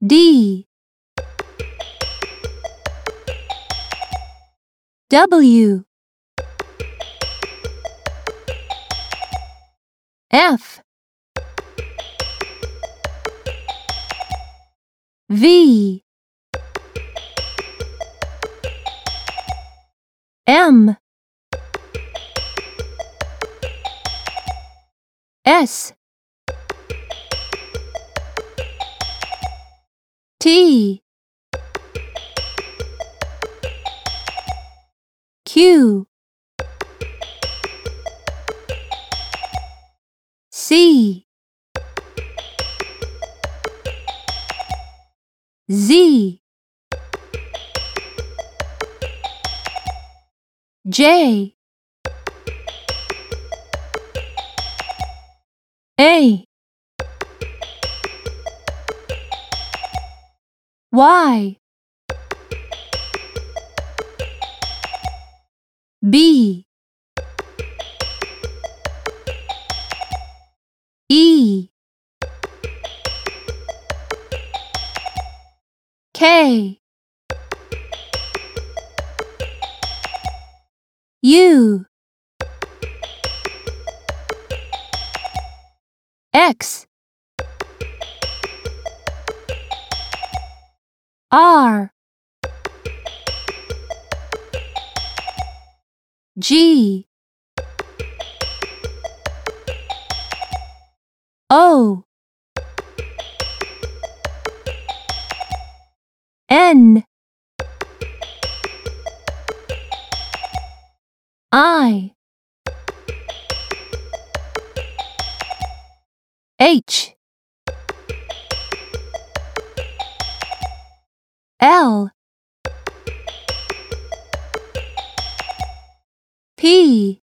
D W F V M S T Q C Z J A Y B E K U X R G O N I H L P